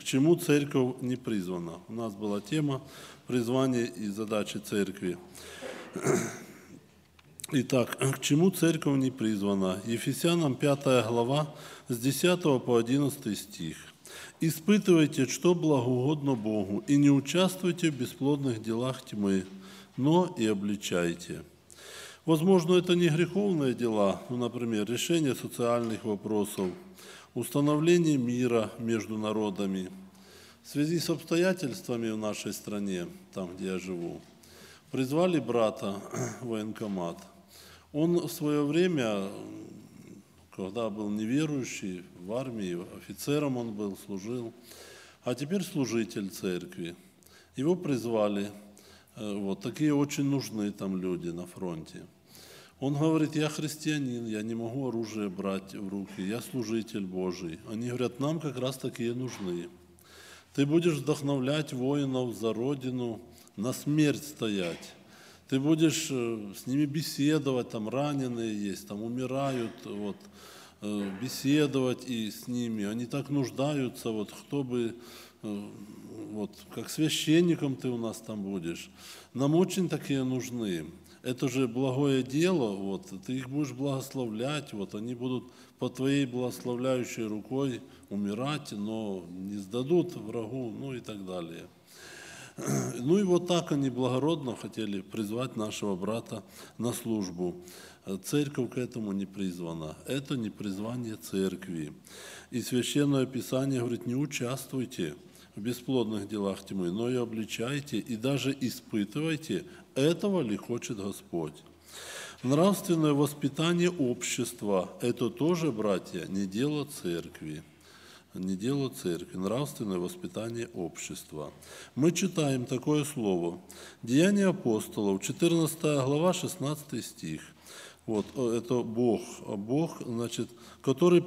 чему церковь не призвана? У нас была тема призвания и задачи церкви. Итак, к чему церковь не призвана? Ефесянам 5 глава с 10 по 11 стих. «Испытывайте, что благоугодно Богу, и не участвуйте в бесплодных делах тьмы, но и обличайте». Возможно, это не греховные дела, например, решение социальных вопросов, установление мира между народами. В связи с обстоятельствами в нашей стране, там, где я живу, призвали брата в военкомат. Он в свое время, когда был неверующий, в армии, офицером он был, служил, а теперь служитель церкви. Его призвали, вот такие очень нужны там люди на фронте. Он говорит: я христианин, я не могу оружие брать в руки, я служитель Божий. Они говорят: нам как раз такие нужны. Ты будешь вдохновлять воинов за Родину, на смерть стоять. Ты будешь с ними беседовать, там раненые есть, там умирают, вот, беседовать и с ними. Они так нуждаются, вот, кто бы, вот, как священником ты у нас там будешь. Нам очень такие нужны. Это же благое дело, вот, ты их будешь благословлять, вот, они будут по твоей благословляющей рукой умирать, но не сдадут врагу, ну и так далее. Ну и вот так они благородно хотели призвать нашего брата на службу. Церковь к этому не призвана. Это не призвание церкви. И Священное Писание говорит: не участвуйте в бесплодных делах тьмы, но и обличайте, и даже испытывайте, этого ли хочет Господь. Нравственное воспитание общества – это тоже, братья, не дело церкви. Не дело церкви, нравственное воспитание общества. Мы читаем такое слово. Деяния апостолов, 14 глава, 16 стих. Вот, это Бог, значит, который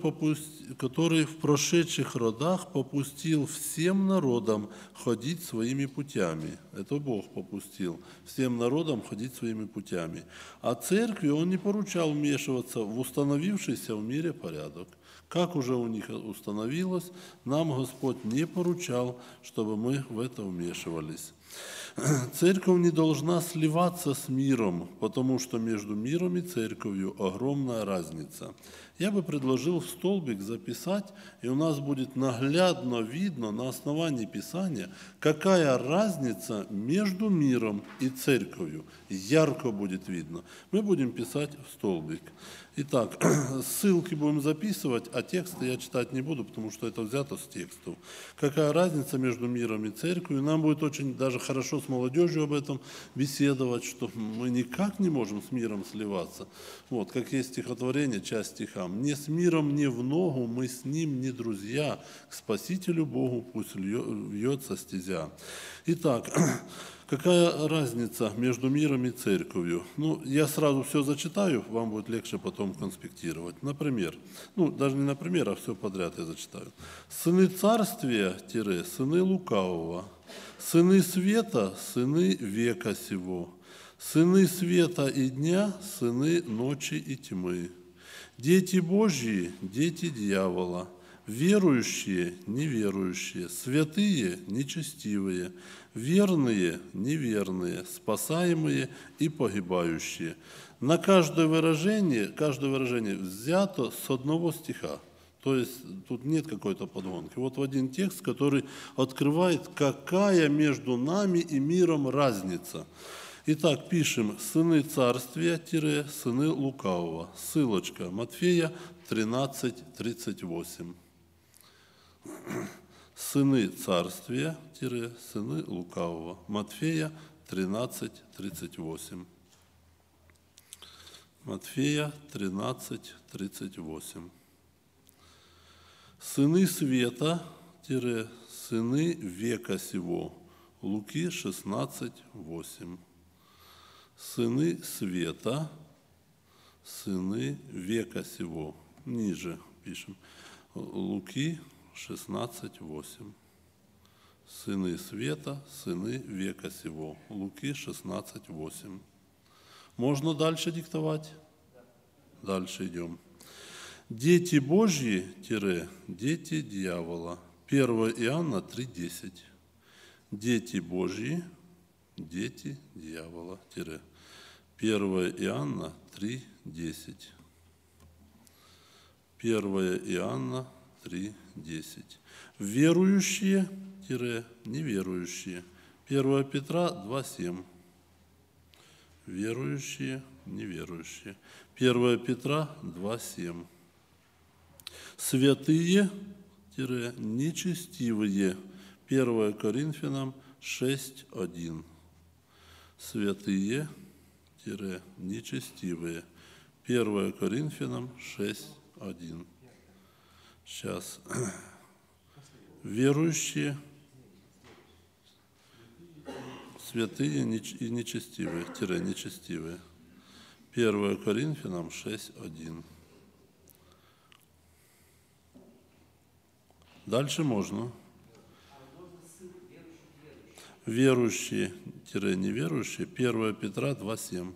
в прошедших родах попустил всем народам ходить своими путями. Это Бог попустил всем народам ходить своими путями. А церкви Он не поручал вмешиваться в установившийся в мире порядок. Как уже у них установилось, нам Господь не поручал, чтобы мы в это вмешивались. Церковь не должна сливаться с миром, потому что между миром и церковью огромная разница. Я бы предложил в столбик записать, и у нас будет наглядно видно на основании Писания, какая разница между миром и церковью. Ярко будет видно. Мы будем писать в столбик. Итак, ссылки будем записывать, а тексты я читать не буду, потому что это взято с текстов. Какая разница между миром и церковью? Нам будет очень даже хорошо с молодежью об этом беседовать, что мы никак не можем с миром сливаться. Вот, как есть стихотворение, часть стиха. «Мне с миром не в ногу, мы с ним не друзья, к Спасителю Богу пусть вьется стезя». Итак, какая разница между миром и церковью? Ну, я сразу все зачитаю, вам будет легче потом конспектировать. Например, даже не например, а все подряд я зачитаю. «Сыны царствия, сыны лукавого, сыны света, сыны века сего, сыны света и дня, сыны ночи и тьмы, дети Божьи, дети дьявола, верующие, неверующие, святые, нечестивые, верные, неверные, спасаемые и погибающие». На каждое выражение взято с одного стиха. То есть тут нет какой-то подгонки. Вот в один текст, который открывает, какая между нами и миром разница. Итак, пишем: «Сыны царствия, сыны лукавого». Ссылочка: Матфея 13:38. «Сыны царствия, сыны лукавого». Матфея 13:38. Матфея 13:38. «Сыны света, сыны века сего». Луки 16:8. «Сыны света, сыны века сего». Ниже пишем. Луки 16:8. «Сыны света, сыны века сего». Луки 16:8. Можно дальше диктовать? Дальше идем. «Дети Божьи, дети дьявола». 1 Иоанна 3:10. Дети Божьи, дети дьявола. 1 Иоанна 3:10. 1 Иоанна 3:10. Верующие-неверующие. 1 Петра 2:7. Верующие, неверующие. 1 Петра 2:7. Святые-нечестивые. 1 Коринфянам 6:1. Святые-нечестивые. 1 Коринфянам 6:1. Сейчас. Верующие, святые и нечестивые, нечестивые. 1 Коринфянам 6:1. Дальше можно. Верующие-неверующие, 1 Петра 2:7.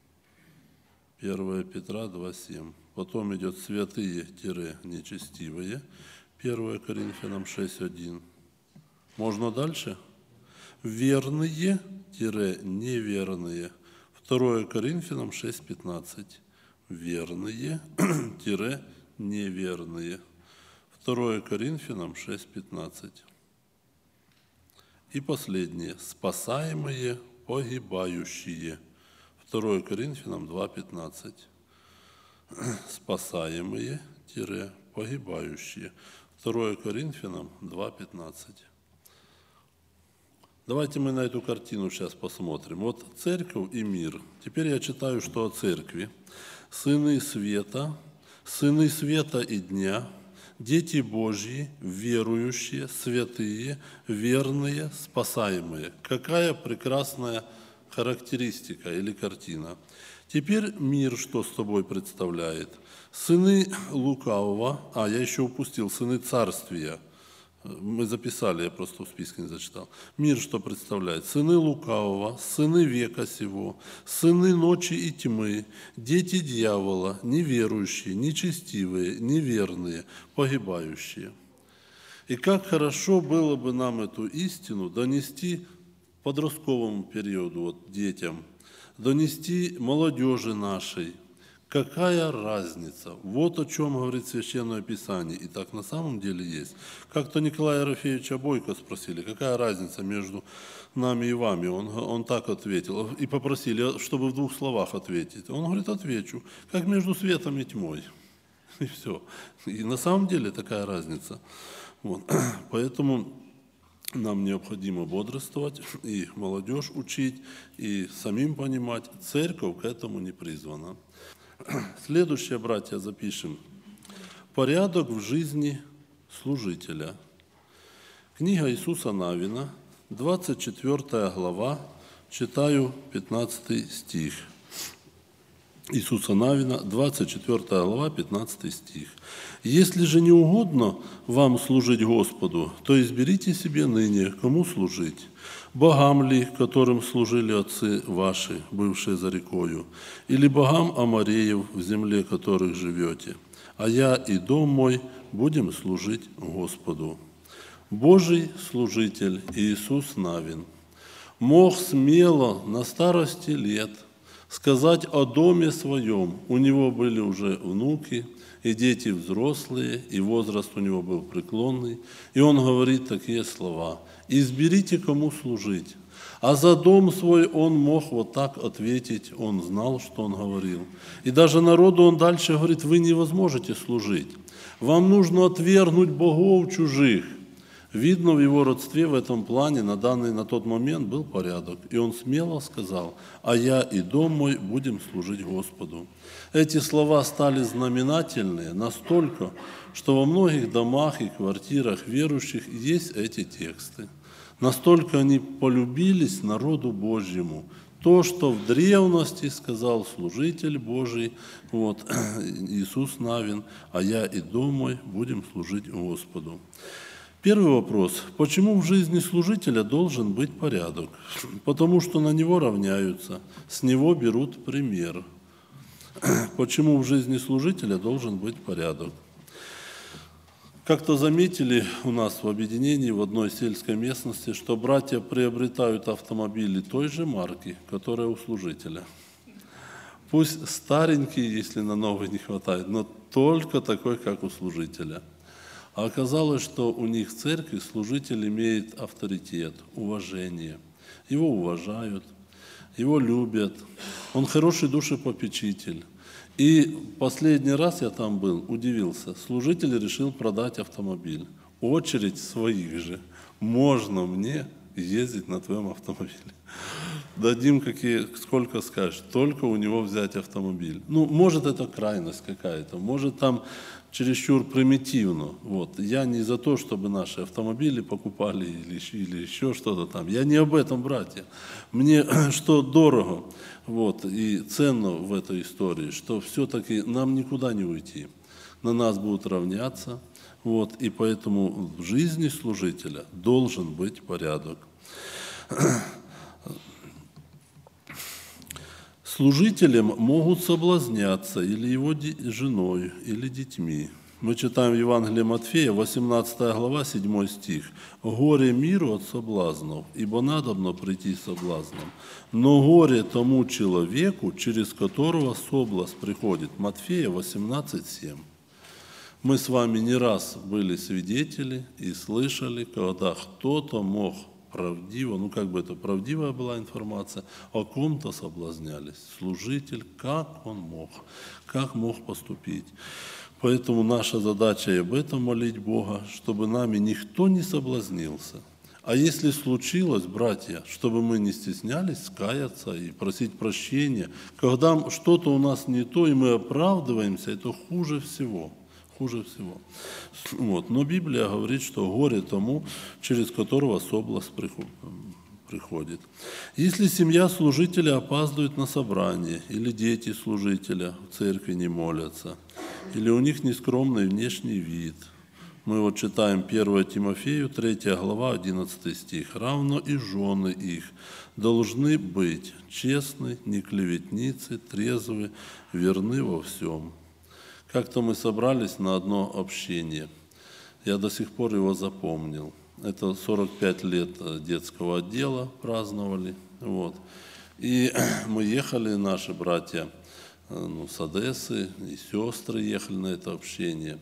1 Петра 2:7. Потом идет святые-нечестивые, 1 Коринфянам 6:1. Можно дальше? Верные-неверные, 2 Коринфянам 6:15. Верные-неверные, 2 Коринфянам 6:15. И последнее. Спасаемые, погибающие, 2 Коринфянам 2:15. Спасаемые-погибающие, 2 Коринфянам 2:15. Давайте мы на эту картину сейчас посмотрим. Вот церковь и мир. Теперь я читаю, что о церкви. Сыны света и дня, дети Божьи, верующие, святые, верные, спасаемые. Какая прекрасная характеристика или картина. Теперь мир что с собой представляет? Сыны лукавого, я еще упустил, сыны царствия. Мы записали, я просто в списке не зачитал. Мир что представляет? Сыны лукавого, сыны века сего, сыны ночи и тьмы, дети дьявола, неверующие, нечестивые, неверные, погибающие. И как хорошо было бы нам эту истину донести подростковому периоду, детям, донести молодежи нашей. Какая разница? Вот о чем говорит Священное Писание. И так на самом деле есть. Как-то Николая Ерофеевича Бойко спросили, какая разница между нами и вами? Он так ответил. И попросили, чтобы в 2 словах ответить. Он говорит, отвечу, как между светом и тьмой. И все. И на самом деле такая разница. Вот. Поэтому нам необходимо бодрствовать и молодежь учить, и самим понимать, церковь к этому не призвана. Следующее, братья, запишем. Порядок в жизни служителя. Книга Иисуса Навина, 24 глава, читаю 15 стих. Иисуса Навина, 24 глава, 15 стих. «Если же не угодно вам служить Господу, то изберите себе ныне, кому служить, богам ли, которым служили отцы ваши, бывшие за рекою, или богам Амореев, в земле которых живете, а я и дом мой будем служить Господу». Божий служитель Иисус Навин мог смело на старости лет сказать о доме своем. У него были уже внуки, и дети взрослые, и возраст у него был преклонный. И он говорит такие слова: «Изберите, кому служить». А за дом свой он мог вот так ответить, он знал, что он говорил. И даже народу он дальше говорит: вы не возможете служить. Вам нужно отвергнуть богов чужих. Видно, в его родстве в этом плане на тот момент был порядок. И он смело сказал: «А я и дом мой будем служить Господу». Эти слова стали знаменательные настолько, что во многих домах и квартирах верующих есть эти тексты. Настолько они полюбились народу Божьему. То, что в древности сказал служитель Божий, Иисус Навин: «А я и дом мой будем служить Господу». Первый вопрос. Почему в жизни служителя должен быть порядок? Потому что на него равняются, с него берут пример. Почему в жизни служителя должен быть порядок? Как-то заметили у нас в объединении в одной сельской местности, что братья приобретают автомобили той же марки, которая у служителя. Пусть старенький, если на новый не хватает, но только такой, как у служителя. А оказалось, что у них в церкви служитель имеет авторитет, уважение. Его уважают, его любят. Он хороший душепопечитель. И последний раз я там был, удивился. Служитель решил продать автомобиль. Очередь своих же. Можно мне ездить на твоем автомобиле? Дадим сколько скажешь, только у него взять автомобиль. Ну, может, это крайность какая-то, может, там чересчур примитивно. Вот. Я не за то, чтобы наши автомобили покупали или еще что-то там. Я не об этом, братья. Мне что дорого вот, и ценно в этой истории, что все-таки нам никуда не уйти. На нас будут равняться. Вот, и поэтому в жизни служителя должен быть порядок. Служителем могут соблазняться или его женой, или детьми. Мы читаем в Евангелии Матфея, 18 глава, 7 стих. «Горе миру от соблазнов, ибо надобно прийти соблазном. Но горе тому человеку, через которого соблазн приходит». Матфея 18:7. Мы с вами не раз были свидетели и слышали, когда кто-то мог правдиво, это правдивая была информация, о ком-то соблазнялись. Служитель, как он мог, как мог поступить. Поэтому наша задача и об этом молить Бога, чтобы нами никто не соблазнился. А если случилось, братья, чтобы мы не стеснялись каяться и просить прощения, когда что-то у нас не то, и мы оправдываемся, это хуже всего. Хуже всего. Вот. Но Библия говорит, что горе тому, через которого соблазн приходит. Если семья служителя опаздывает на собрание, или дети служителя в церкви не молятся, или у них нескромный внешний вид, мы вот читаем 1 Тимофею, 3 глава, 11 стих. «Равно и жены их должны быть честны, не клеветницы, трезвы, верны во всем». Как-то мы собрались на одно общение. Я до сих пор его запомнил. Это 45 лет детского отдела праздновали. Вот. И мы ехали, наши братья с Одессы, и сестры ехали на это общение.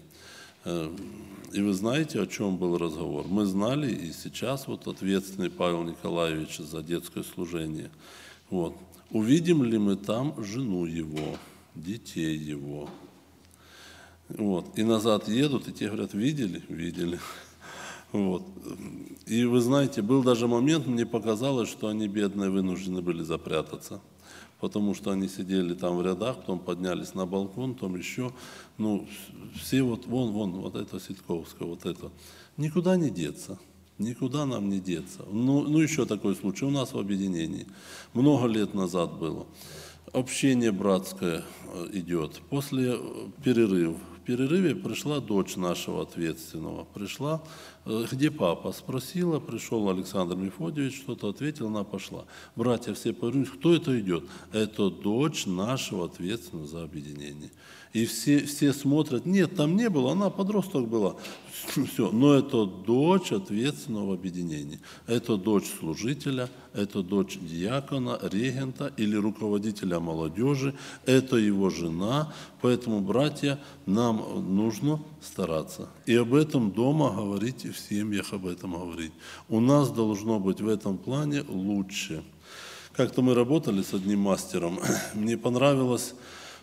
И вы знаете, о чем был разговор? Мы знали, и сейчас вот ответственный Павел Николаевич за детское служение. Вот. Увидим ли мы там жену его, детей его? Вот. И назад едут, и те говорят, видели? Видели. Вот. И вы знаете, был даже момент, мне показалось, что они, бедные, вынуждены были запрятаться, потому что они сидели там в рядах, потом поднялись на балкон, потом еще, все вот это Ситковское, вот это. Никуда не деться. Никуда нам не деться. Еще такой случай у нас в объединении. Много лет назад было. Общение братское идет. После перерыва. В перерыве пришла дочь нашего ответственного. Пришла, где папа? Спросила, пришел Александр Мефодьевич, что-то ответил, она пошла. Братья все повернулись, кто это идет? Это дочь нашего ответственного за объединение. И все смотрят, нет, там не было, она подросток была. Все, но это дочь ответственного объединения. Это дочь служителя, это дочь диакона, регента или руководителя молодежи, это его жена. Поэтому, братья, нам нужно стараться. И об этом дома говорить, и в семьях об этом говорить. У нас должно быть в этом плане лучше. Как-то мы работали с одним мастером, мне понравилось,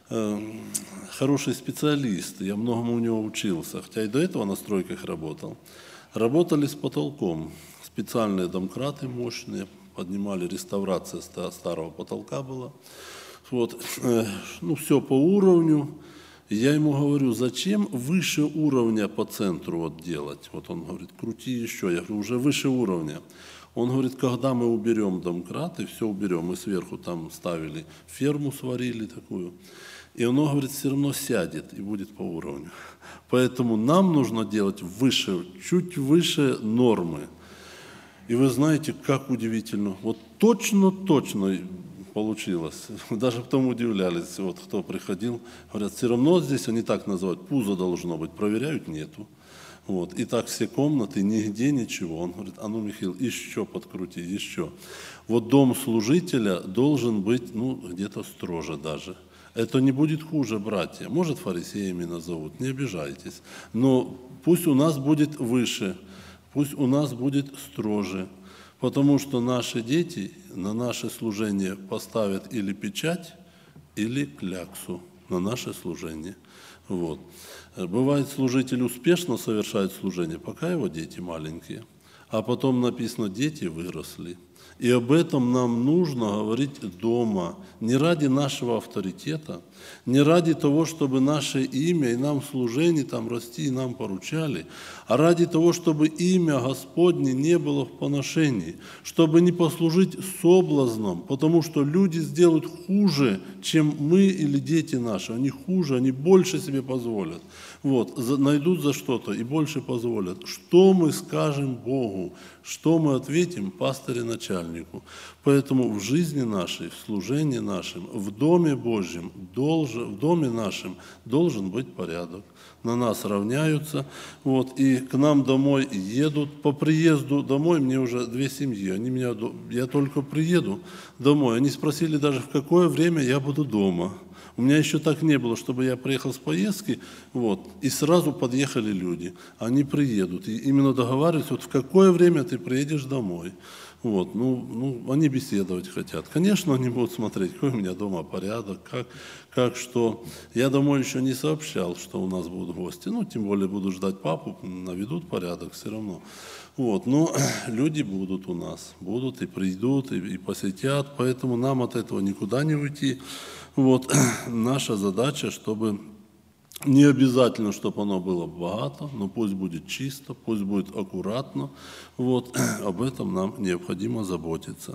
хороший специалист, я многому у него учился, хотя и до этого на стройках работал. Работали с потолком, специальные домкраты мощные, поднимали, реставрация старого потолка была. Вот, все по уровню. Я ему говорю, зачем выше уровня по центру вот делать? Вот он говорит, крути еще. Я говорю, уже выше уровня. Он говорит, когда мы уберем домкрат, и все уберем, мы сверху там ставили, ферму сварили такую, и оно, говорит, все равно сядет и будет по уровню. Поэтому нам нужно делать выше, чуть выше нормы. И вы знаете, как удивительно, вот точно получилось. Даже потом удивлялись, вот кто приходил, говорят, все равно здесь они так называют, пузо должно быть, проверяют, нету. Вот. И так все комнаты, нигде ничего. Он говорит, а ну, Михаил, еще подкрути, еще. Вот дом служителя должен быть, где-то строже даже. Это не будет хуже, братья. Может, фарисеями назовут, не обижайтесь. Но пусть у нас будет выше, пусть у нас будет строже. Потому что наши дети на наше служение поставят или печать, или кляксу на наше служение. Вот. Бывает, служитель успешно совершает служение, пока его дети маленькие. А потом написано, дети выросли. И об этом нам нужно говорить дома, не ради нашего авторитета, не ради того, чтобы наше имя и нам служение там расти и нам поручали, а ради того, чтобы имя Господне не было в поношении, чтобы не послужить соблазном, потому что люди сделают хуже, чем мы или дети наши. Они хуже, они больше себе позволят. Вот, найдут за что-то и больше позволят. Что мы скажем Богу? Что мы ответим пастырю начальнику? Поэтому в жизни нашей, в служении нашем, в Доме Божьем, в Доме нашем должен быть порядок. На нас равняются, вот, и к нам домой едут. По приезду домой мне уже 2 семьи. Я только приеду домой. Они спросили даже, в какое время я буду дома. У меня еще так не было, чтобы я приехал с поездки, вот, и сразу подъехали люди. Они приедут. И именно договариваются, вот в какое время ты приедешь домой. Вот, они беседовать хотят. Конечно, они будут смотреть, какой у меня дома порядок, как что. Я домой еще не сообщал, что у нас будут гости. Тем более буду ждать папу, наведут порядок все равно. Вот, но люди будут у нас, будут и придут, и посетят, поэтому нам от этого никуда не уйти. Вот, наша задача, чтобы не обязательно, чтобы оно было богато, но пусть будет чисто, пусть будет аккуратно. Вот, об этом нам необходимо заботиться.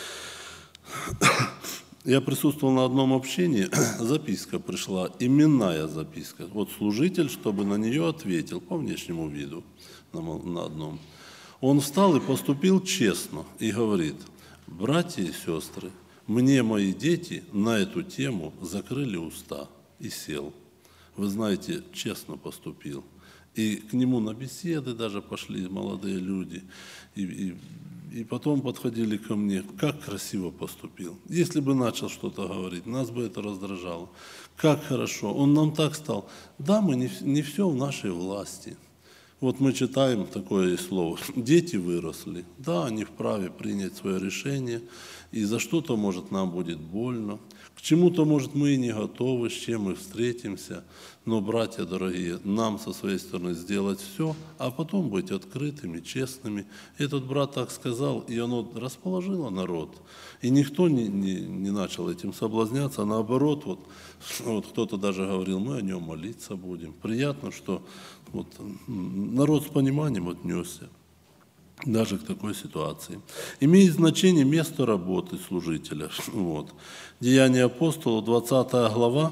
Я присутствовал на одном общении, записка пришла, именная записка. Вот служитель, чтобы на нее ответил по внешнему виду на одном. Он встал и поступил честно и говорит: братья и сестры, мне мои дети на эту тему закрыли уста, и сел. Вы знаете, честно поступил. И к нему на беседы даже пошли молодые люди. И потом подходили ко мне, как красиво поступил. Если бы начал что-то говорить, нас бы это раздражало. Как хорошо, он нам так стал. Да, мы не все в нашей власти. Вот мы читаем такое слово: дети выросли. Да, они вправе принять свое решение, и за что-то, может, нам будет больно. К чему-то, может, мы и не готовы, с чем мы встретимся. Но, братья дорогие, нам со своей стороны сделать все, а потом быть открытыми, честными. Этот брат так сказал, и оно расположило народ. И никто не начал этим соблазняться, а наоборот, вот кто-то даже говорил, мы о нем молиться будем. Приятно, что вот народ с пониманием отнесся даже к такой ситуации. Имеет значение место работы служителя. Вот. Деяния апостолов, 20 глава,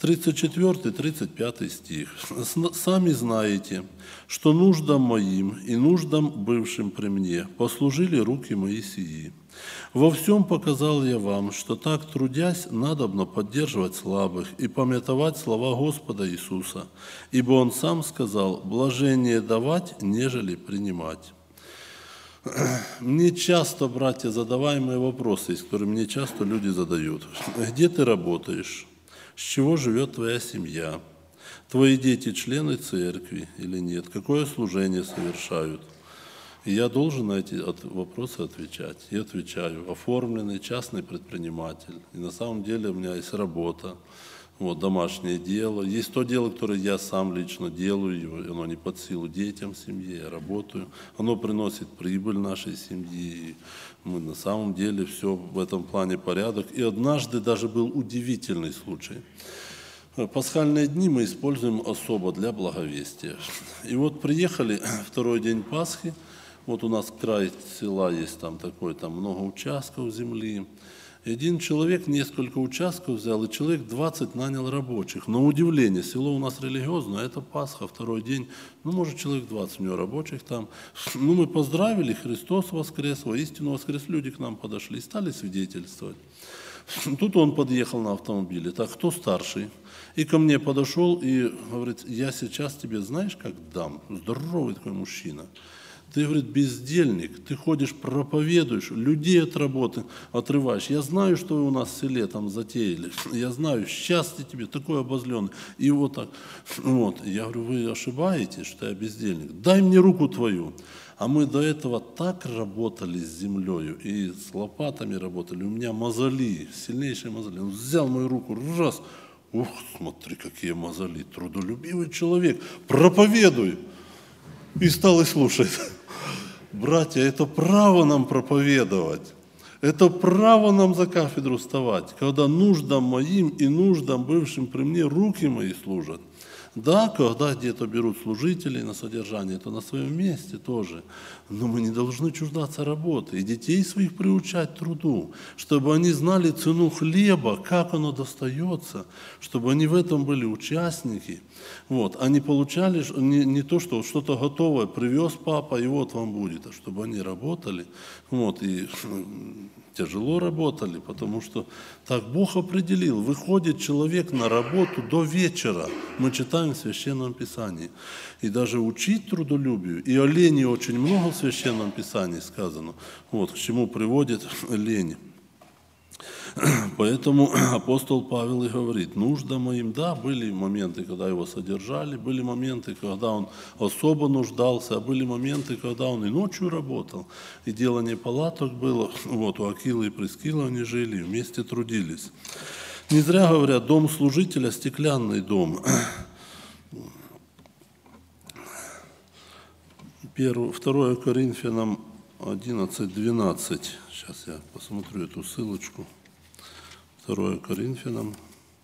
34-35 стих. «Сами знаете, что нуждам моим и нуждам бывшим при мне послужили руки мои сии. Во всем показал я вам, что так, трудясь, надобно поддерживать слабых и памятовать слова Господа Иисуса, ибо Он сам сказал: блажение давать, нежели принимать». Мне часто, братья, задаваемые вопросы, которые мне часто люди задают. Где ты работаешь? С чего живет твоя семья? Твои дети члены церкви или нет? Какое служение совершают? И я должен на эти вопросы отвечать. И отвечаю. Оформленный частный предприниматель. И на самом деле у меня есть работа. Вот, домашнее дело. Есть то дело, которое я сам лично делаю, оно не под силу детям, семье, я работаю. Оно приносит прибыль нашей семьи. Мы на самом деле все в этом плане порядок. И однажды даже был удивительный случай. Пасхальные дни мы используем особо для благовестия. И вот приехали второй день Пасхи. Вот у нас край села есть там такой, там много участков земли. И один человек несколько участков взял, и человек 20 нанял рабочих. На удивление, село у нас религиозное, это Пасха, второй день, может, человек 20 у него рабочих там. Мы поздравили, Христос воскрес, воистину воскрес, люди к нам подошли и стали свидетельствовать. Тут он подъехал на автомобиле. Так, кто старший? И ко мне подошел и говорит, я сейчас тебе знаешь, как дам? Здоровый такой мужчина. Ты, говорит, бездельник, ты ходишь, проповедуешь, людей от работы отрываешь. Я знаю, что вы у нас в селе там затеяли. Я знаю, счастье тебе, такой обозленный. И вот так. Вот. Я говорю, вы ошибаетесь, что я бездельник. Дай мне руку твою. А мы до этого так работали с землей и с лопатами работали. У меня мозоли, сильнейшие мозоли. Он взял мою руку, раз. Ух, смотри, какие мозоли. Трудолюбивый человек. Проповедуй. И стал и слушать. Братья, это право нам проповедовать. Это право нам за кафедру вставать, когда нуждам моим и нуждам бывшим при мне руки мои служат. Да, когда где-то берут служителей на содержание, это на своем месте тоже. Но мы не должны чуждаться работы и детей своих приучать труду, чтобы они знали цену хлеба, как оно достается, чтобы они в этом были участники. Вот. Они получали не то, что что-то готовое привез папа, и вот вам будет, а чтобы они работали. Вот. И тяжело работали, потому что так Бог определил. Выходит человек на работу до вечера. Мы читаем в Священном Писании. И даже учить трудолюбию. И о лени очень много в Священном Писании сказано. Вот к чему приводит лень. Поэтому апостол Павел и говорит, нужда моим, да, были моменты, когда его содержали, были моменты, когда он особо нуждался, а были моменты, когда он и ночью работал, и делание палаток было. Вот у Акилы и Прискилы они жили, вместе трудились. Не зря говорят, дом служителя – стеклянный дом. 2 Коринфянам 11:12. Сейчас я посмотрю эту ссылочку. 2 Коринфянам.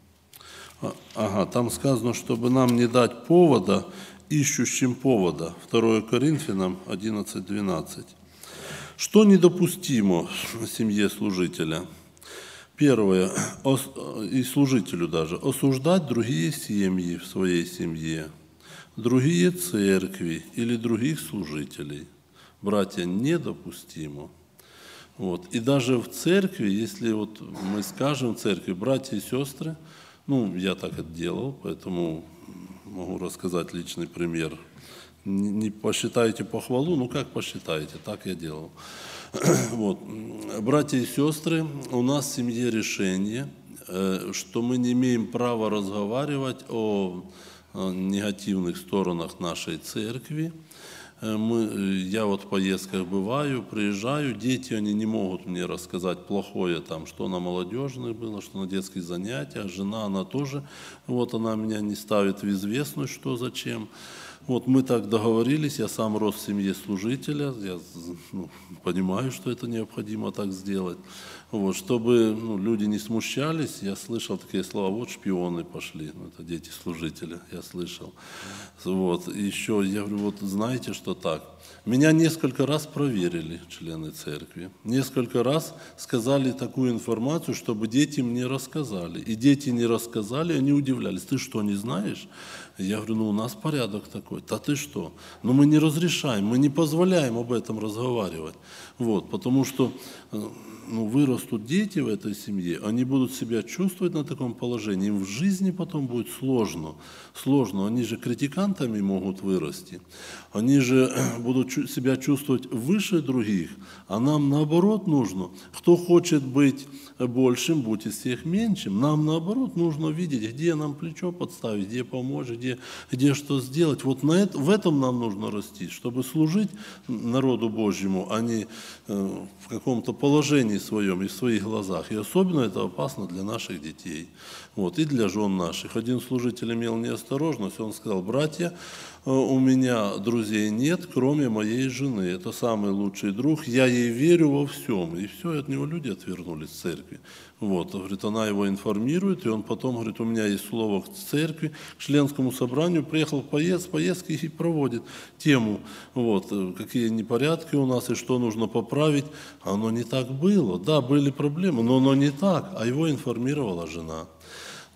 Ага, там сказано, чтобы нам не дать повода ищущим повода. 2 Коринфянам 11:12. Что недопустимо в семье служителя? Первое, и служителю даже, осуждать другие семьи в своей семье, другие церкви или других служителей. Братья, недопустимо. Вот. И даже в церкви, если вот мы скажем в церкви, братья и сестры, ну, я так это делал, поэтому могу рассказать личный пример. Не посчитайте похвалу, ну как посчитаете, так я делал. Вот. Братья и сестры, у нас в семье решение, что мы не имеем права разговаривать о негативных сторонах нашей церкви. Я вот в поездках бываю, приезжаю, дети, они не могут мне рассказать плохое, там, что на молодежных было, что на детских занятиях, жена, она тоже, вот она меня не ставит в известность, что зачем. Вот мы так договорились, я сам рос в семье служителя, я понимаю, что это необходимо так сделать. Вот, чтобы люди не смущались, я слышал такие слова, вот шпионы пошли, это дети служителя, я слышал. Вот, и еще я говорю, вот знаете, что так. Меня несколько раз проверили члены церкви, несколько раз сказали такую информацию, чтобы дети мне рассказали. И дети не рассказали, они удивлялись, ты что, не знаешь? Я говорю, у нас порядок такой. Да ты что? Но мы не разрешаем, мы не позволяем об этом разговаривать. Вот, потому что вырастут дети в этой семье, они будут себя чувствовать на таком положении, им в жизни потом будет сложно. Сложно, они же критикантами могут вырасти, они же будут себя чувствовать выше других, а нам наоборот нужно. Кто хочет быть большим, будь из всех меньшим. Нам наоборот нужно видеть, где нам плечо подставить, где помочь, где что сделать. Вот в этом нам нужно расти, чтобы служить народу Божьему, а не в каком-то положении своем и в своих глазах. И особенно это опасно для наших детей. Вот, и для жен наших. Один служитель имел неосторожность, он сказал, братья, у меня друзей нет, кроме моей жены. Это самый лучший друг, я ей верю во всем. И все, и от него люди отвернулись в церкви. Вот, говорит, она его информирует, и он потом говорит, у меня есть слово к церкви, к членскому собранию, приехал с поездки и проводит тему, вот, какие непорядки у нас и что нужно поправить. Оно не так было. Да, были проблемы, но оно не так, а его информировала жена.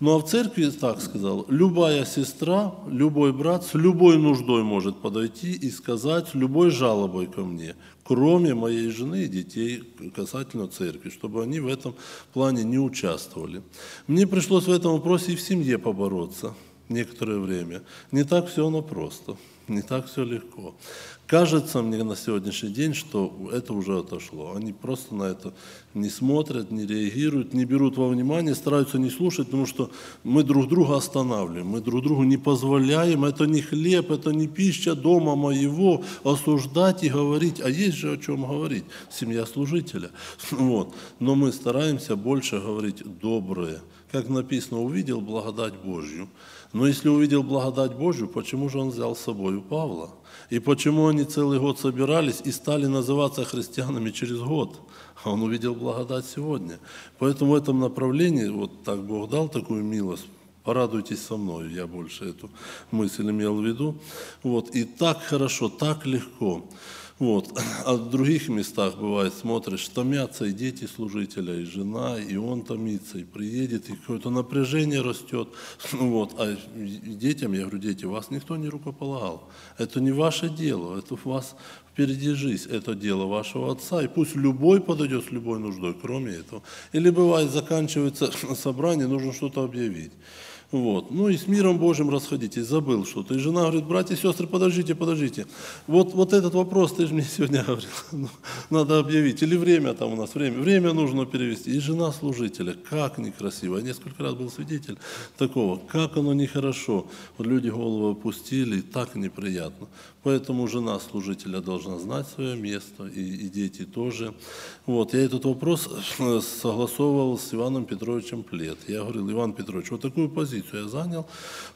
Ну а в церкви так сказал, любая сестра, любой брат с любой нуждой может подойти и сказать с любой жалобой ко мне, кроме моей жены и детей касательно церкви, чтобы они в этом плане не участвовали. Мне пришлось в этом вопросе и в семье побороться некоторое время. Не так все оно просто, не так все легко. Кажется мне на сегодняшний день, что это уже отошло. Они просто на это не смотрят, не реагируют, не берут во внимание, стараются не слушать, потому что мы друг друга останавливаем, мы друг другу не позволяем, это не хлеб, это не пища дома моего, осуждать и говорить. А есть же о чем говорить, семья служителя. Вот. Но мы стараемся больше говорить доброе. Как написано, увидел благодать Божью. Но если увидел благодать Божью, почему же он взял с собой Павла? И почему они целый год собирались и стали называться христианами через год? А он увидел благодать сегодня. Поэтому в этом направлении, вот так Бог дал такую милость, порадуйтесь со мной, я больше эту мысль имел в виду. Вот. И так хорошо, так легко. Вот. А в других местах бывает, смотришь, томятся и дети служителя, и жена, и он томится, и приедет, и какое-то напряжение растет. Вот. А детям, я говорю, дети, вас никто не рукополагал. Это не ваше дело, это у вас впереди жизнь, это дело вашего отца. И пусть любой подойдет с любой нуждой, кроме этого. Или бывает, заканчивается собрание, нужно что-то объявить. Вот. Ну и с миром Божьим расходитесь, забыл что-то. И жена говорит, братья и сестры, подождите. Вот этот вопрос ты же мне сегодня говорил, надо объявить. Или время там у нас, время нужно перевести. И жена служителя, как некрасиво. Я несколько раз был свидетель такого, как оно нехорошо. Вот люди голову опустили, и так неприятно. Поэтому жена служителя должна знать свое место, и дети тоже. Вот. Я этот вопрос согласовывал с Иваном Петровичем Плет. Я говорил, Иван Петрович, вот такую позицию я занял,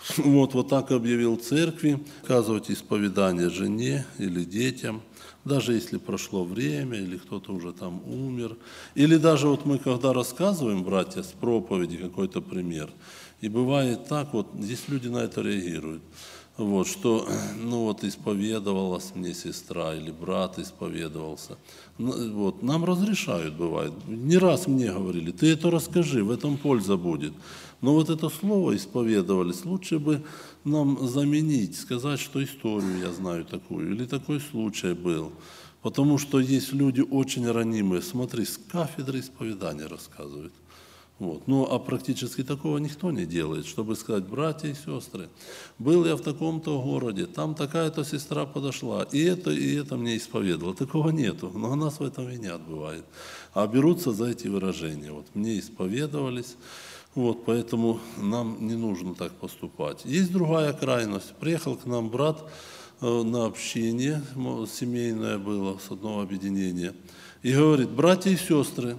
вот так объявил церкви, оказывать исповедание жене или детям, даже если прошло время, или кто-то уже там умер. Или даже вот мы, когда рассказываем, братья, с проповеди какой-то пример, и бывает так, вот здесь люди на это реагируют. Вот, что, исповедовалась мне сестра или брат исповедовался. Вот, нам разрешают, бывает. Не раз мне говорили, ты это расскажи, в этом польза будет. Но вот это слово исповедовались, лучше бы нам заменить, сказать, что историю я знаю такую, или такой случай был. Потому что есть люди очень ранимые. Смотри, с кафедры исповедания рассказывают. Вот. Ну, а практически такого никто не делает, чтобы сказать, братья и сестры, был я в таком-то городе, там такая-то сестра подошла, и это мне исповедовала. Такого нету, но нас в этом винят бывает. А берутся за эти выражения. Вот, мне исповедовались, вот, поэтому нам не нужно так поступать. Есть другая крайность. Приехал к нам брат на общение, семейное было, с одного объединения, и говорит, братья и сестры,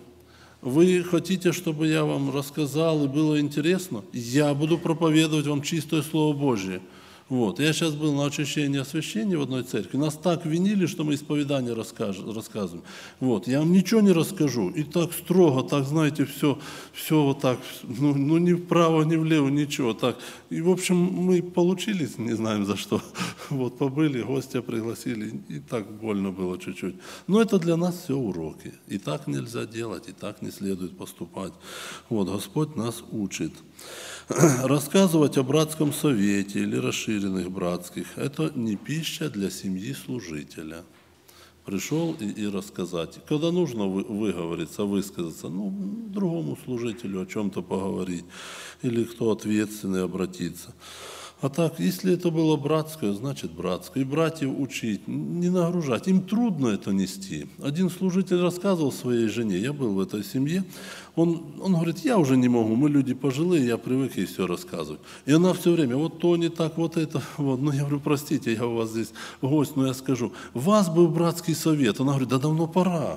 вы хотите, чтобы я вам рассказал и было интересно? Я буду проповедовать вам чистое Слово Божье. Вот. Я сейчас был на очищении и освящении в одной церкви. Нас так винили, что мы исповедание рассказываем. Вот. Я вам ничего не расскажу. И так строго, так, знаете, все вот так, ни вправо, ни влево, ничего. Так. И, в общем, мы получились, не знаем за что. Вот, побыли, гостя пригласили, и так больно было чуть-чуть. Но это для нас все уроки. И так нельзя делать, и так не следует поступать. Вот, Господь нас учит. Рассказывать о братском совете или расширенных братских – это не пища для семьи служителя. Пришел и рассказать. Когда нужно выговориться, высказаться, другому служителю о чем-то поговорить, или кто ответственный обратиться. А так, если это было братское, значит братское. И братьев учить, не нагружать. Им трудно это нести. Один служитель рассказывал своей жене, я был в этой семье, он говорит, я уже не могу, мы люди пожилые, я привык ей все рассказывать. И она все время, вот то не так, вот это, вот. Ну, я говорю, простите, я у вас здесь гость, но я скажу, вас был братский совет. Она говорит, да давно пора.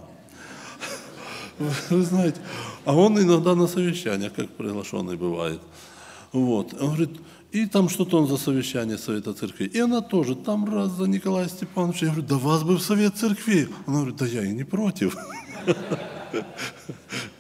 Вы знаете, а он иногда на совещаниях, как приглашенный бывает. Вот. Он говорит, и там что-то он за совещание Совета Церкви. И она тоже, там раз за Николая Степановича. Я говорю, да вас бы в Совет Церкви. Она говорит, да я и не против.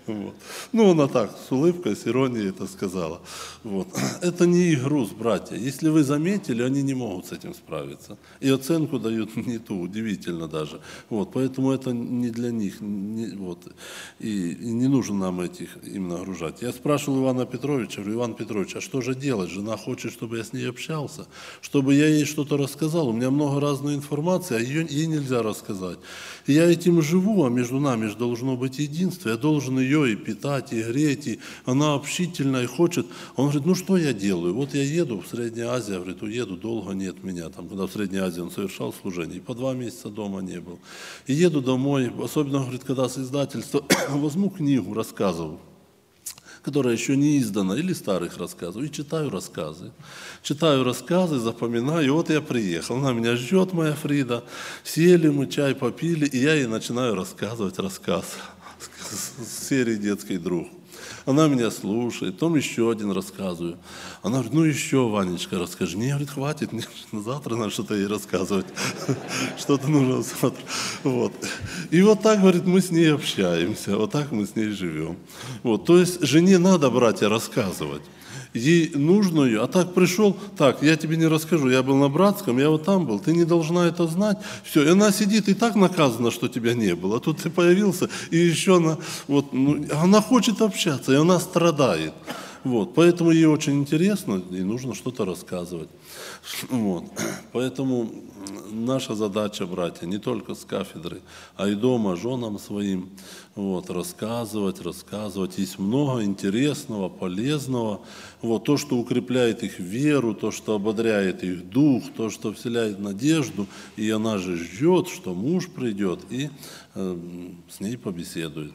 Вот. Ну, она так, с улыбкой, с иронией это сказала. Вот. Это не их груз, братья. Если вы заметили, они не могут с этим справиться. И оценку дают не ту, удивительно даже. Вот. Поэтому это не для них. Вот. И не нужно нам им нагружать. Я спрашивал Ивана Петровича, говорю: Иван Петрович, а что же делать? Жена хочет, чтобы я с ней общался, чтобы я ей что-то рассказал. У меня много разной информации, а ей нельзя рассказать. И я этим живу, а между нами же должно быть единство. Я должен ее и питать, и греть, и она общительная, и хочет. Он говорит: ну что я делаю? Вот я еду в Среднюю Азию, говорит, уеду, долго нет меня. Там, когда в Средней Азии он совершал служение, и по 2 месяца дома не был. И еду домой, особенно, говорит, когда с издательства, возьму книгу, рассказываю, которая еще не издана, или старых рассказов, и читаю рассказы. Читаю рассказы, запоминаю, и вот я приехал, она меня ждет, моя Фрида, сели мы, чай попили, и я ей начинаю рассказывать рассказ с серии «Детский друг». Она меня слушает, потом еще один рассказываю. Она говорит: ну еще, Ванечка, расскажи. Мне, говорит, хватит, мне завтра надо что-то ей рассказывать. Что-то нужно завтра. Вот. И вот так, говорит, мы с ней общаемся, вот так мы с ней живем. Вот. То есть жене надо, братья, рассказывать. Ей нужно ее, а так пришел, так, я тебе не расскажу, я был на Братском, я вот там был, ты не должна это знать. Все, и она сидит, и так наказана, что тебя не было. А тут ты появился, и еще она хочет общаться, и она страдает. Вот, поэтому ей очень интересно, и нужно что-то рассказывать. Вот. Поэтому наша задача, братья, не только с кафедры, а и дома женам своим рассказывать. Есть много интересного, полезного. Вот, то, что укрепляет их веру, то, что ободряет их дух, то, что вселяет надежду. И она же ждет, что муж придет и с ней побеседует.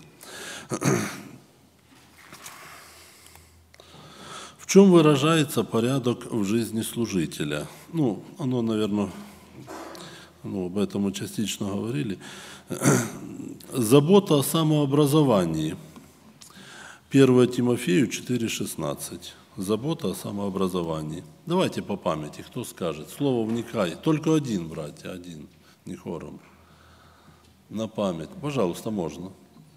В чем выражается порядок в жизни служителя? Оно, наверное, об этом мы частично говорили. Забота о самообразовании. 1 Тимофею 4,16. Забота о самообразовании. Давайте по памяти, кто скажет. Слово вникай. Только один, братья, один, не хором. На память. Пожалуйста, можно.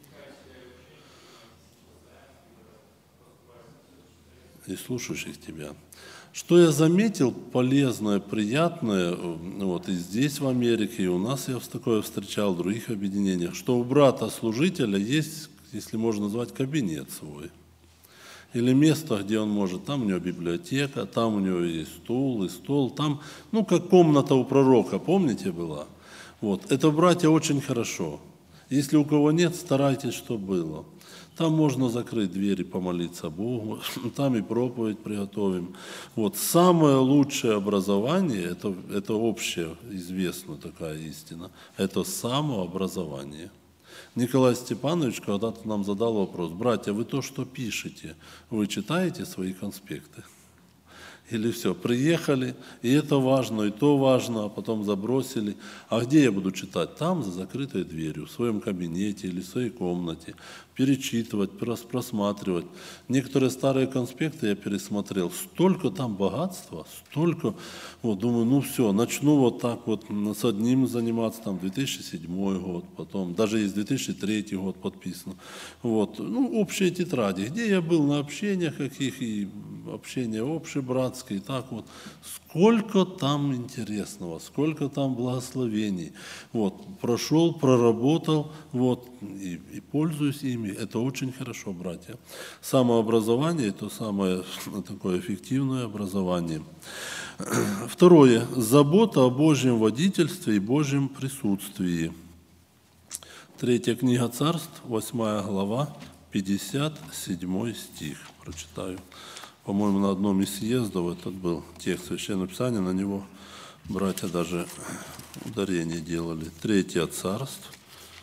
И слушающих тебя. Что я заметил полезное, приятное, и здесь в Америке, и у нас я такое встречал, в других объединениях, что у брата-служителя есть, если можно назвать, кабинет свой. Или место, где он может, там у него библиотека, там у него есть стул и стол, там, как комната у пророка, помните, была? Вот, это, братья, очень хорошо. Если у кого нет, старайтесь, чтобы было. Там можно закрыть двери, помолиться Богу, там и проповедь приготовим. Вот. Самое лучшее образование, это общая известная такая истина, это самообразование. Николай Степанович когда-то нам задал вопрос: братья, вы то, что пишете, вы читаете свои конспекты? Или все, приехали, и это важно, и то важно, а потом забросили. А где я буду читать? Там, за закрытой дверью, в своем кабинете или в своей комнате. Перечитывать, просматривать. Некоторые старые конспекты я пересмотрел. Столько там богатства, столько. Думаю, все, начну так с одним заниматься, 2007 год, потом, даже есть 2003 год подписано. Общие тетради, где я был на общениях каких, и общения общебратские, и так вот. Сколько там интересного, сколько там благословений. Прошел, проработал, и пользуюсь ими. Это очень хорошо, братья. Самообразование – это самое такое эффективное образование. Второе. Забота о Божьем водительстве и Божьем присутствии. 3 книга Царств, 8 глава, 57 стих. Прочитаю. По-моему, на одном из съездов этот был текст Священного Писания, на него братья даже ударение делали. 3 Царств.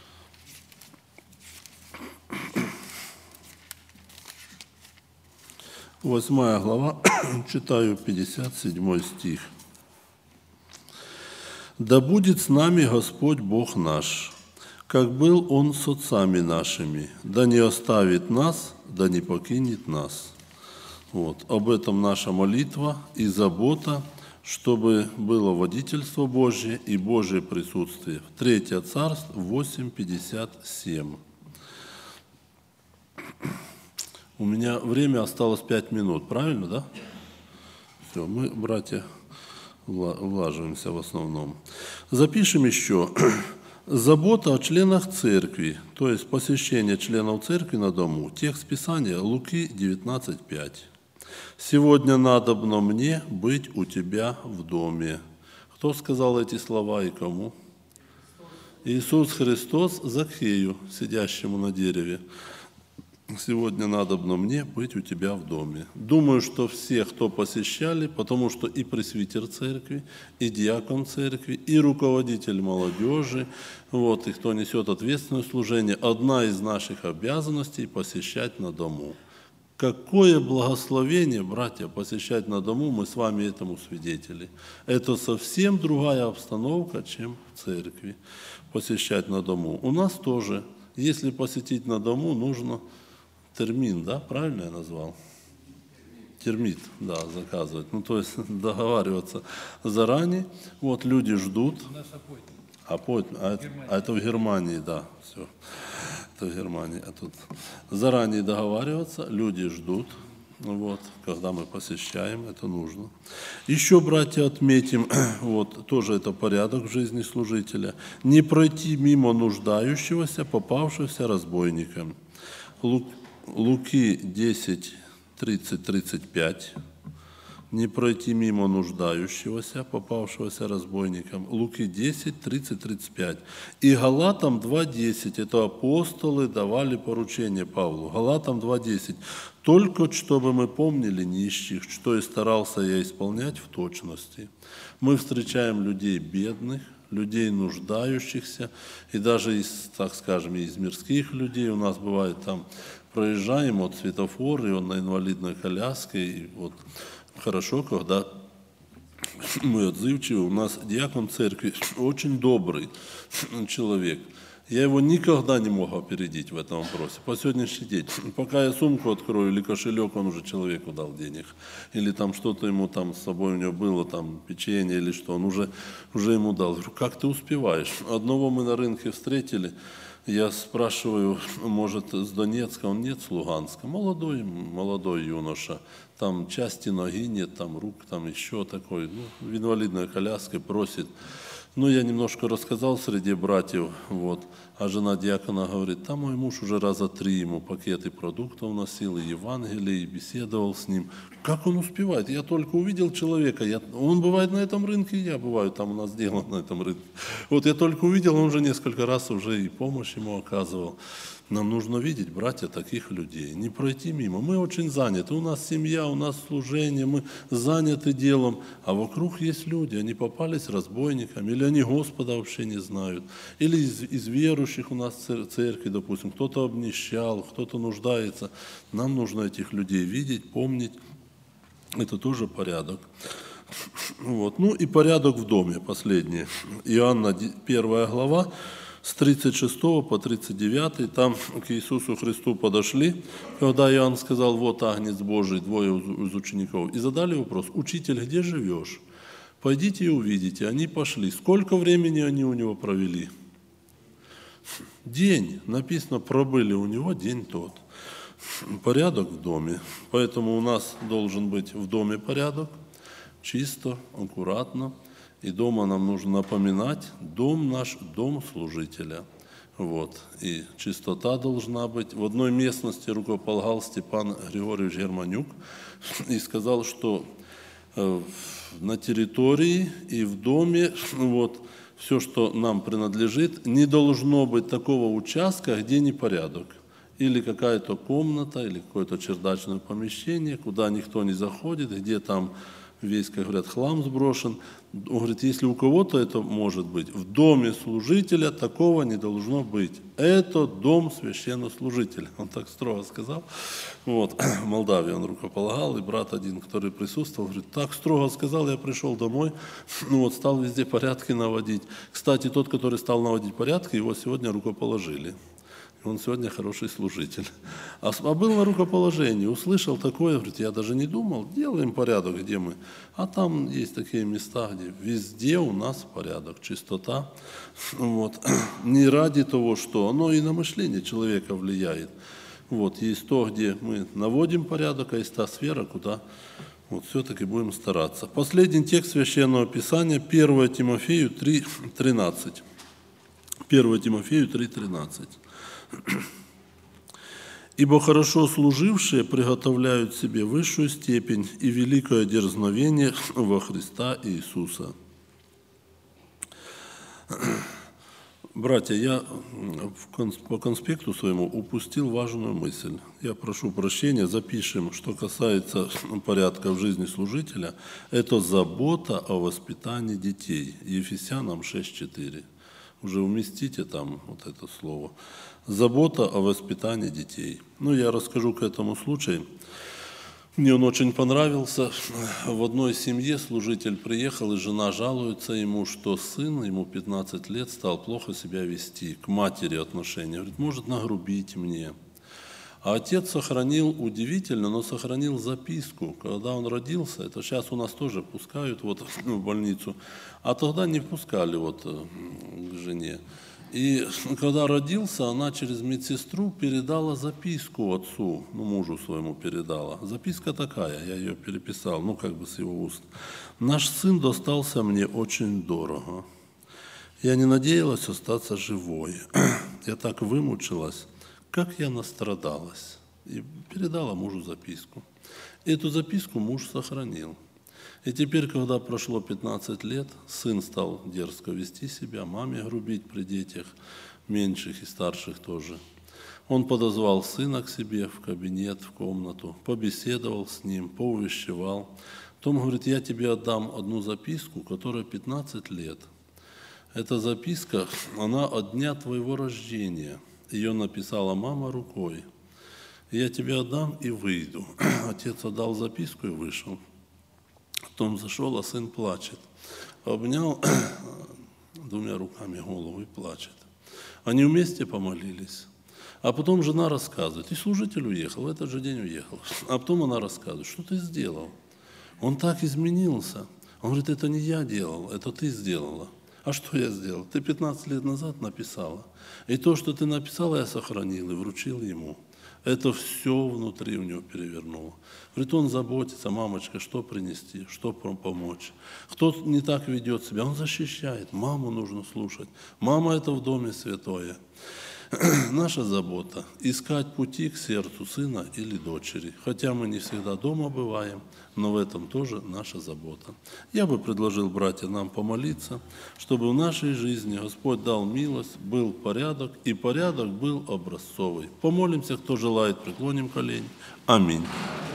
Восьмая глава, читаю 57 стих. «Да будет с нами Господь Бог наш, как был Он с отцами нашими, да не оставит нас, да не покинет нас». Об этом наша молитва и забота, чтобы было водительство Божье и Божье присутствие. 3 Царств 8:57. У меня время осталось 5 минут, правильно, да? Все, мы, братья, влаживаемся в основном. Запишем еще. Забота о членах церкви, то есть посещение членов церкви на дому. Текст Писания Луки 19:5. «Сегодня надобно мне быть у тебя в доме». Кто сказал эти слова и кому? Иисус Христос Закхею, сидящему на дереве. «Сегодня надобно мне быть у тебя в доме». Думаю, что все, кто посещали, потому что и пресвитер церкви, и диакон церкви, и руководитель молодежи, и кто несет ответственное служение, одна из наших обязанностей – посещать на дому. Какое благословение, братья, посещать на дому, мы с вами этому свидетели. Это совсем другая обстановка, чем в церкви, посещать на дому. У нас тоже, если посетить на дому, нужно термин, да, правильно я назвал? Термит, да, заказывать. То есть договариваться заранее. Люди ждут. У нас это в Германии, да, все. Это в Германии. А тут заранее договариваться, люди ждут. Когда мы посещаем, это нужно. Еще, братья, отметим, тоже это порядок в жизни служителя. Не пройти мимо нуждающегося, попавшегося разбойником. Луки 10, 30-35. Не пройти мимо нуждающегося, попавшегося разбойником. Луки 10, 30-35. И Галатам 2:10. Это апостолы давали поручение Павлу. Галатам 2:10. Только чтобы мы помнили нищих, что и старался я исполнять в точности. Мы встречаем людей бедных, людей нуждающихся, и даже из, так скажем, из мирских людей. У нас бывает там, проезжаем от светофора, и он на инвалидной коляске, и хорошо, когда мы отзывчивы. У нас диакон церкви очень добрый человек. Я его никогда не мог опередить в этом вопросе. По сегодняшний день. Пока я сумку открою или кошелек, он уже человеку дал денег. Или там что-то ему там с собой у него было, там печенье или что, он уже ему дал. Говорю, как ты успеваешь? Одного мы на рынке встретили. Я спрашиваю, может, с Донецка? Он нет, с Луганска. Молодой юноша. Там части ноги нет, там рук, там еще такой. В инвалидной коляске просит. Я немножко рассказал среди братьев, а жена диакона говорит, там мой муж уже раза 3 ему пакеты продуктов носил, и Евангелие, и беседовал с ним. Как он успевает? Я только увидел человека, он бывает на этом рынке, я бываю, там у нас дело на этом рынке. Я только увидел, он уже несколько раз уже и помощь ему оказывал. Нам нужно видеть, братья, таких людей, не пройти мимо. Мы очень заняты, у нас семья, у нас служение, мы заняты делом, а вокруг есть люди, они попались разбойниками, или они Господа вообще не знают, или из верующих у нас в церкви, допустим, кто-то обнищал, кто-то нуждается. Нам нужно этих людей видеть, помнить, это тоже порядок. И порядок в доме, последний. Иоанна 1 глава, с 36 по 39, там к Иисусу Христу подошли, когда Иоанн сказал, вот Агнец Божий, 2 из учеников, и задали вопрос, учитель, где живешь? Пойдите и увидите. Они пошли. Сколько времени они у него провели? День. Написано, пробыли у него день тот. Порядок в доме. Поэтому у нас должен быть в доме порядок, чисто, аккуратно. И дома нам нужно напоминать, дом наш, дом служителя. И чистота должна быть. В одной местности рукополагал Степан Григорьевич Германюк и сказал, что на территории и в доме, все, что нам принадлежит, не должно быть такого участка, где непорядок. Или какая-то комната, или какое-то чердачное помещение, куда никто не заходит, где там весь, как говорят, хлам сброшен. Он говорит, если у кого-то это может быть, в доме служителя такого не должно быть. Это дом священнослужителя. Он так строго сказал. В Молдавии он рукополагал, и брат один, который присутствовал, говорит, так строго сказал, я пришел домой, стал везде порядки наводить. Кстати, тот, который стал наводить порядки, его сегодня рукоположили. Он сегодня хороший служитель. А был на рукоположении, услышал такое, говорит, я даже не думал, делаем порядок, где мы. А там есть такие места, где везде у нас порядок, чистота. Не ради того, что оно и на мышление человека влияет. Вот, есть то, где мы наводим порядок, а есть та сфера, куда вот все-таки будем стараться. Последний текст Священного Писания, 1 Тимофею 3:13. 1 Тимофею 3:13. «Ибо хорошо служившие приготовляют себе высшую степень и великое дерзновение во Христа Иисуса». Братья, я по конспекту своему упустил важную мысль. Я прошу прощения, запишем, что касается порядка в жизни служителя, это забота о воспитании детей. Ефесянам 6:4. Уже уместите там вот это слово. Забота о воспитании детей. Ну, я расскажу к этому случаю. Мне он очень понравился. В одной семье служитель приехал, и жена жалуется ему, что сын, ему 15 лет, стал плохо себя вести, к матери отношения. Говорит, может нагрубить мне. А отец сохранил, удивительно, но сохранил записку, когда он родился. Это сейчас у нас тоже пускают вот в больницу, а тогда не пускали вот к жене. И когда родился, она через медсестру передала записку отцу, мужу своему передала. Записка такая, я ее переписал, как бы с его уст. «Наш сын достался мне очень дорого. Я не надеялась остаться живой. Я так вымучилась, как я настрадалась». И передала мужу записку. И эту записку муж сохранил. И теперь, когда прошло 15 лет, сын стал дерзко вести себя, маме грубить при детях, меньших и старших тоже. Он подозвал сына к себе в кабинет, в комнату, побеседовал с ним, поувещевал. Потом говорит, я тебе отдам одну записку, которая 15 лет. Эта записка, она от дня твоего рождения. Ее написала мама рукой. Я тебе отдам и выйду. Отец отдал записку и вышел. Потом зашел, а сын плачет. Обнял двумя руками голову и плачет. Они вместе помолились. А потом жена рассказывает. И служитель уехал, в этот же день уехал. А потом она рассказывает, что ты сделал? Он так изменился. Он говорит, это не я делал, это ты сделала. А что я сделал? Ты 15 лет назад написала. И то, что ты написала, я сохранил и вручил ему. Это все внутри у него перевернуло. Говорит, он заботится, мамочка, что принести, что помочь. Кто не так ведет себя, он защищает. Маму нужно слушать. Мама – это в доме святое. Наша забота – искать пути к сердцу сына или дочери. Хотя мы не всегда дома бываем, но в этом тоже наша забота. Я бы предложил, братья, нам помолиться, чтобы в нашей жизни Господь дал милость, был порядок, и порядок был образцовый. Помолимся, кто желает, преклоним колени. Аминь.